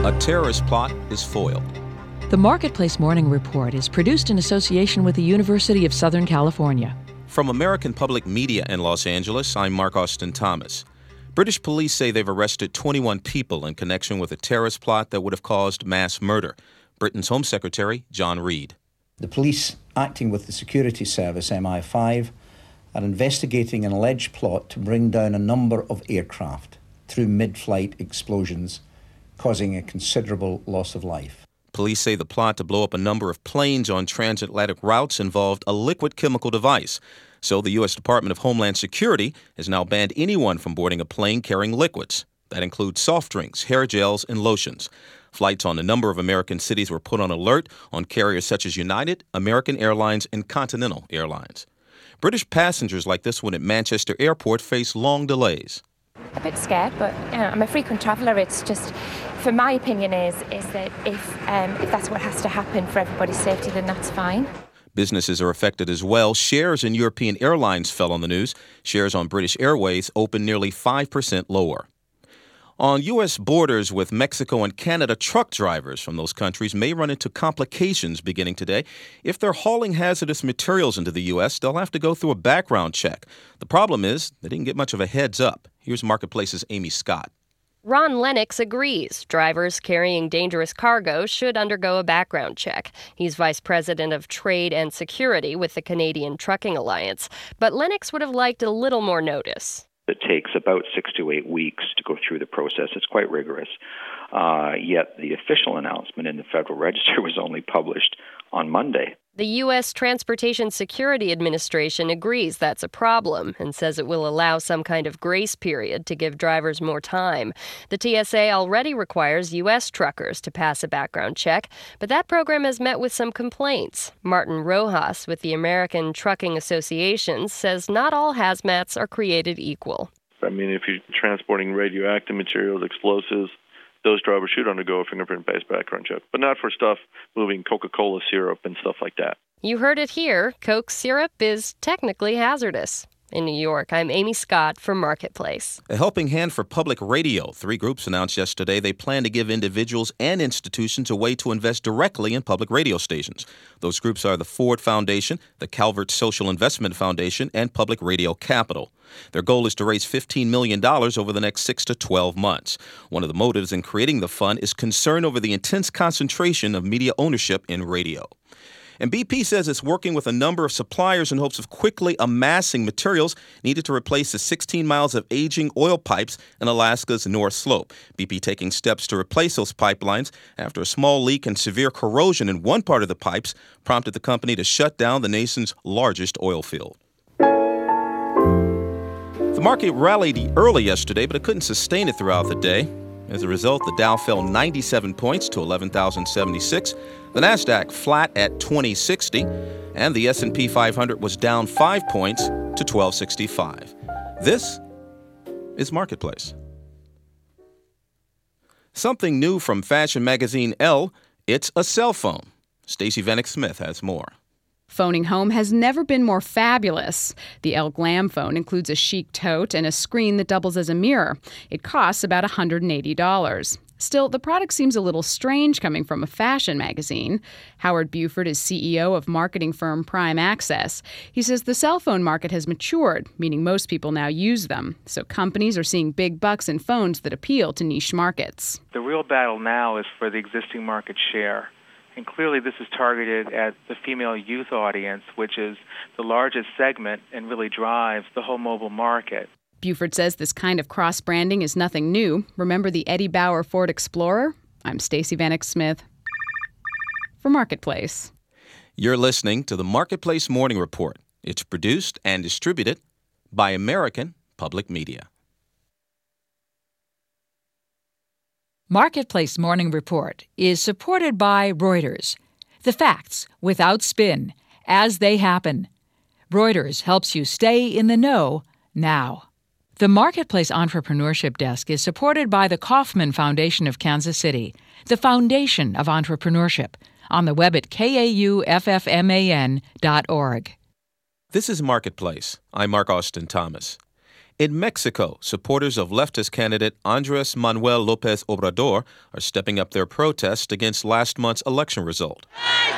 A terrorist plot is foiled. The Marketplace Morning Report is produced in association with the University of Southern California. From American Public Media in Los Angeles, I'm Mark Austin Thomas. British police say they've arrested 21 people in connection with a terrorist plot that would have caused mass murder. Britain's Home Secretary, John Reid. The police, acting with the security service MI5, are investigating an alleged plot to bring down a number of aircraft through mid-flight explosions, causing a considerable loss of life. Police say the plot to blow up a number of planes on transatlantic routes involved a liquid chemical device. So the U.S. Department of Homeland Security has now banned anyone from boarding a plane carrying liquids. That includes soft drinks, hair gels, and lotions. Flights on a number of American cities were put on alert on carriers such as United, American Airlines, and Continental Airlines. British passengers like this one at Manchester Airport face long delays. A bit scared, but I'm a frequent traveller. It's just, for my opinion, is that if that's what has to happen for everybody's safety, then that's fine. Businesses are affected as well. Shares in European airlines fell on the news. Shares on British Airways opened nearly 5% lower. On U.S. borders with Mexico and Canada, truck drivers from those countries may run into complications beginning today. If they're hauling hazardous materials into the U.S., they'll have to go through a background check. The problem is they didn't get much of a heads up. Here's Marketplace's Amy Scott. Ron Lennox agrees drivers carrying dangerous cargo should undergo a background check. He's vice president of trade and security with the Canadian Trucking Alliance. But Lennox would have liked a little more notice. It takes about 6 to 8 weeks to go through the process. It's quite rigorous. Yet the official announcement in the Federal Register was only published on Monday. The U.S. Transportation Security Administration agrees that's a problem and says it will allow some kind of grace period to give drivers more time. The TSA already requires U.S. truckers to pass a background check, but that program has met with some complaints. Martin Rojas with the American Trucking Association says not all hazmats are created equal. I mean, if you're transporting radioactive materials, explosives, those drivers should undergo a fingerprint-based background check, but not for stuff moving Coca-Cola syrup and stuff like that. You heard it here. Coke syrup is technically hazardous. In New York, I'm Amy Scott for Marketplace. A helping hand for public radio. 3 groups announced yesterday they plan to give individuals and institutions a way to invest directly in public radio stations. Those groups are the Ford Foundation, the Calvert Social Investment Foundation, and Public Radio Capital. Their goal is to raise $15 million over the next 6 to 12 months. One of the motives in creating the fund is concern over the intense concentration of media ownership in radio. And BP says it's working with a number of suppliers in hopes of quickly amassing materials needed to replace the 16 miles of aging oil pipes in Alaska's North Slope. BP taking steps to replace those pipelines after a small leak and severe corrosion in one part of the pipes prompted the company to shut down the nation's largest oil field. The market rallied early yesterday, but it couldn't sustain it throughout the day. As a result, the Dow fell 97 points to 11,076. The Nasdaq flat at 2060, and the S&P 500 was down 5 points to 1265. This is Marketplace. Something new from fashion magazine Elle, it's a cell phone. Stacey Vanek Smith has more. Phoning home has never been more fabulous. The Elle Glam phone includes a chic tote and a screen that doubles as a mirror. It costs about $180. Still, the product seems a little strange coming from a fashion magazine. Howard Buford is CEO of marketing firm Prime Access. He says the cell phone market has matured, meaning most people now use them. So companies are seeing big bucks in phones that appeal to niche markets. The real battle now is for the existing market share. And clearly this is targeted at the female youth audience, which is the largest segment and really drives the whole mobile market. Buford says this kind of cross-branding is nothing new. Remember the Eddie Bauer Ford Explorer? I'm Stacey Vanek Smith for Marketplace. You're listening to the Marketplace Morning Report. It's produced and distributed by American Public Media. Marketplace Morning Report is supported by Reuters. The facts without spin, as they happen. Reuters helps you stay in the know now. The Marketplace Entrepreneurship Desk is supported by the Kauffman Foundation of Kansas City, the foundation of entrepreneurship, on the web at kauffman.org. This is Marketplace. I'm Mark Austin Thomas. In Mexico, supporters of leftist candidate Andrés Manuel López Obrador are stepping up their protest against last month's election result.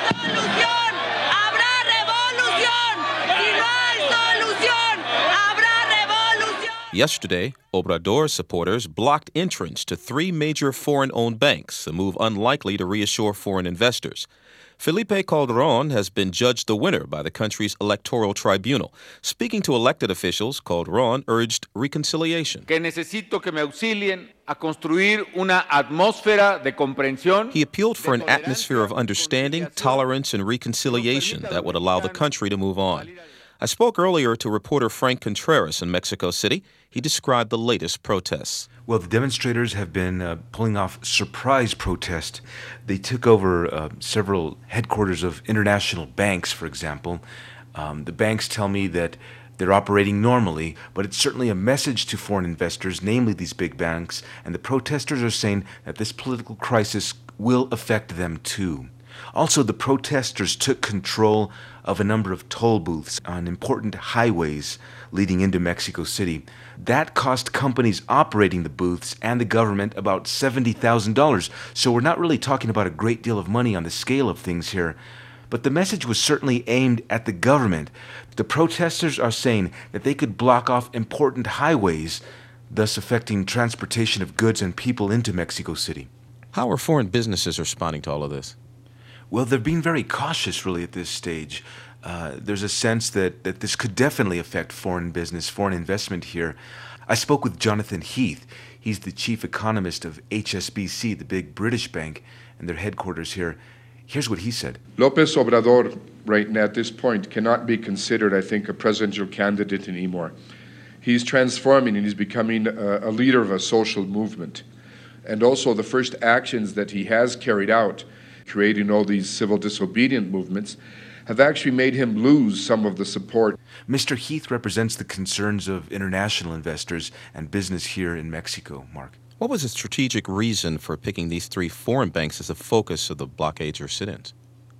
Yesterday, Obrador supporters blocked entrance to 3 major foreign-owned banks, a move unlikely to reassure foreign investors. Felipe Calderón has been judged the winner by the country's electoral tribunal. Speaking to elected officials, Calderón urged reconciliation. Que necesito que me auxilien a construir una atmósfera de comprensión. He appealed for an atmosphere of understanding, tolerance, and reconciliation that would allow the country to move on. I spoke earlier to reporter Frank Contreras in Mexico City. He described the latest protests. Well, the demonstrators have been pulling off surprise protests. They took over several headquarters of international banks, for example. The banks tell me that they're operating normally, but it's certainly a message to foreign investors, namely these big banks, and the protesters are saying that this political crisis will affect them too. Also, the protesters took control of a number of toll booths on important highways leading into Mexico City. That cost companies operating the booths and the government about $70,000. So we're not really talking about a great deal of money on the scale of things here. But the message was certainly aimed at the government. The protesters are saying that they could block off important highways, thus affecting transportation of goods and people into Mexico City. How are foreign businesses responding to all of this? Well, they're being very cautious, really, at this stage. There's a sense that this could definitely affect foreign business, foreign investment here. I spoke with Jonathan Heath. He's the chief economist of HSBC, the big British bank, and their headquarters here. Here's what he said. López Obrador, right now at this point, cannot be considered, I think, a presidential candidate anymore. He's transforming and he's becoming a leader of a social movement. And also the first actions that he has carried out, creating all these civil disobedient movements, have actually made him lose some of the support. Mr. Heath represents the concerns of international investors and business here in Mexico, Mark. What was the strategic reason for picking these 3 foreign banks as the focus of the blockades or sit-ins?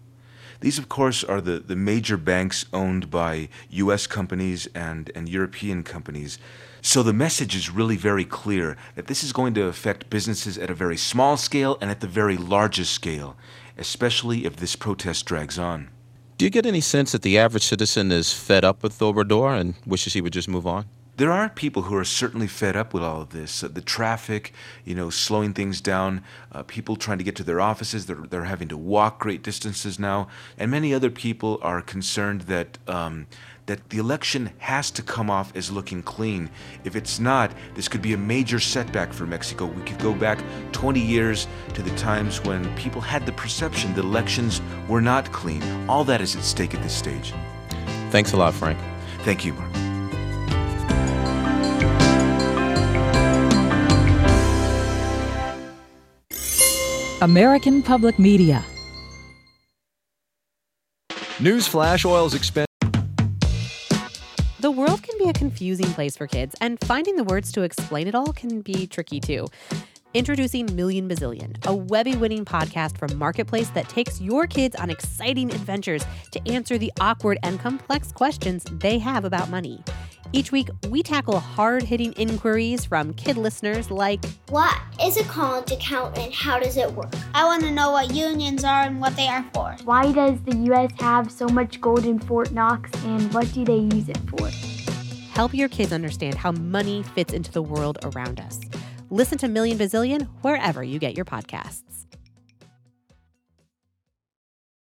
These, of course, are the major banks owned by U.S. companies and European companies. So the message is really very clear that this is going to affect businesses at a very small scale and at the very largest scale, especially if this protest drags on. Do you get any sense that the average citizen is fed up with Obrador and wishes he would just move on? There are people who are certainly fed up with all of this. The traffic, slowing things down, people trying to get to their offices, they're having to walk great distances now. And many other people are concerned that that the election has to come off as looking clean. If it's not, this could be a major setback for Mexico. We could go back 20 years to the times when people had the perception that elections were not clean. All that is at stake at this stage. Thanks a lot, Frank. Thank you, Mark. American Public Media. Newsflash: oil's expensive. The world can be a confusing place for kids, and finding the words to explain it all can be tricky too. Introducing Million Bazillion, a Webby-winning podcast from Marketplace that takes your kids on exciting adventures to answer the awkward and complex questions they have about money. Each week, we tackle hard-hitting inquiries from kid listeners like, what is a college account and how does it work? I want to know what unions are and what they are for. Why does the U.S. have so much gold in Fort Knox and what do they use it for? Help your kids understand how money fits into the world around us. Listen to Million Bazillion wherever you get your podcasts.